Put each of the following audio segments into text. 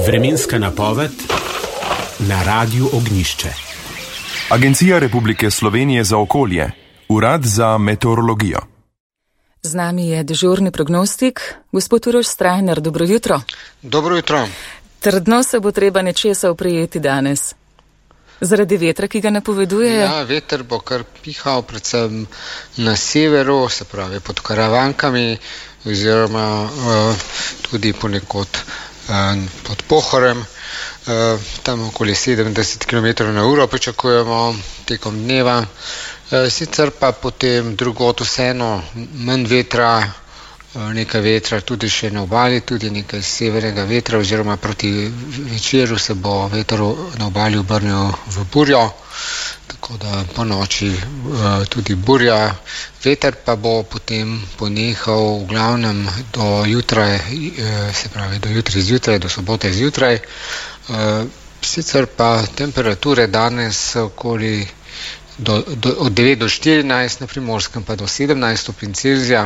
Vremenska napoved na Radiu Ognjišče. Agencija Republike Slovenije za okolje, Urad za meteorologijo. Z nami je dežurni prognostik, gospod Uroš Strajner, dobro jutro. Dobro jutro. Trdno se bo treba nečesa oprijeti danes. Zaradi vetra, ki ga napovedujejo? Ja, veter bo kar pihal, predvsem na severu, se pravi pod Karavankami, oziroma tudi ponekod pod Pohorjem. Tam okoli 70 km/h pričakujemo tekom dneva. Sicer pa potem drugot vseeno manj vetra, nekaj vetra tudi še na obali, tudi nekaj severnega vetra, oziroma proti večeru se bo veter na obali obrnil v burjo, tako da po noči tudi burja. Veter pa bo potem ponehal v glavnem do jutra, se pravi do jutri zjutraj, do sobote zjutraj. Sicer pa temperature danes okoli od 9 do 14, na Primorskem pa do 17 stopinj Celzija.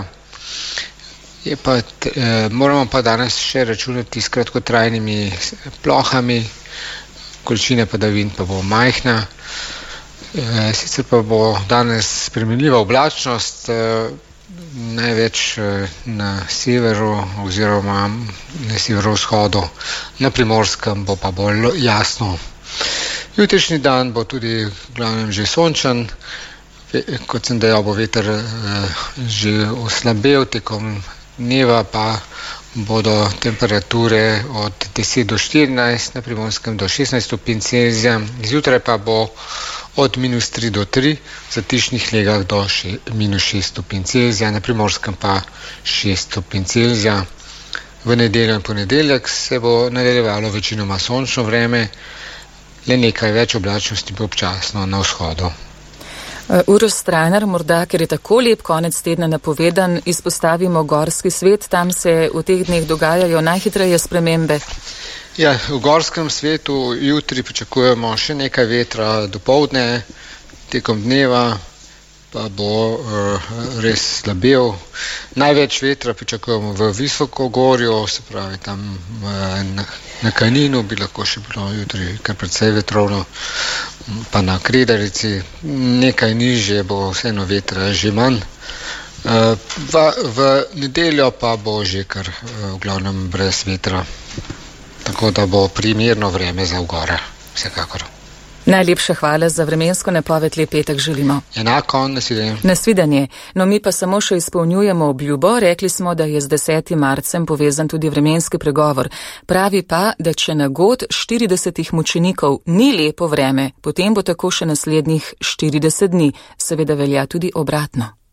Moramo pa danes še računati s kratkotrajnimi plohami, količine padavin pa bo majhna. Sicer pa bo danes spremenljiva oblačnost, največ na severu oziroma na severovzhodu, na Primorskem bo pa bolj jasno. Jutrišnji dan bo tudi v glavnem že sončen, kot sem dejal, bo veter že oslabel, tekom dneva pa bodo temperature od 10 do 14, na Primorskem do 16 stopinj Celzija, zjutraj pa bo od -3 do 3, v zatišnih legah do -6 stopinj Celzija, na Primorskem pa 6 stopinj Celzija. V nedeljo in ponedeljek se bo nadaljevalo večinoma sončno vreme, le nekaj več oblačnosti bo občasno na vzhodu. Uroš Strajner, morda, ker je tako lep konec tedna napovedan, izpostavimo gorski svet, tam se v teh dneh dogajajo najhitreje spremembe. Ja, v gorskem svetu jutri pričakujemo še nekaj vetra dopoldne, tekom dneva pa bo res slabel. Največ vetra pričakujemo v Visokogorju, se pravi tam na Kaninu bi lahko še bilo jutri kar precej vetrovno, pa na Kredarici, nekaj nižje bo vseeno vetra že manj. V nedeljo pa bo že kar v glavnem brez vetra, tako da bo primerno vreme za v gore, vsekakor. Najlepša hvala za vremensko napoved, lep petek želimo. Enako, nasvidenje. Nasvidenje. No, mi pa samo še izpolnjujemo obljubo, rekli smo, da je z 10. marcem povezan tudi vremenski pregovor. Pravi pa, da če na god 40 mučenikov ni lepo vreme, potem bo tako še naslednjih 40 dni. Seveda velja tudi obratno.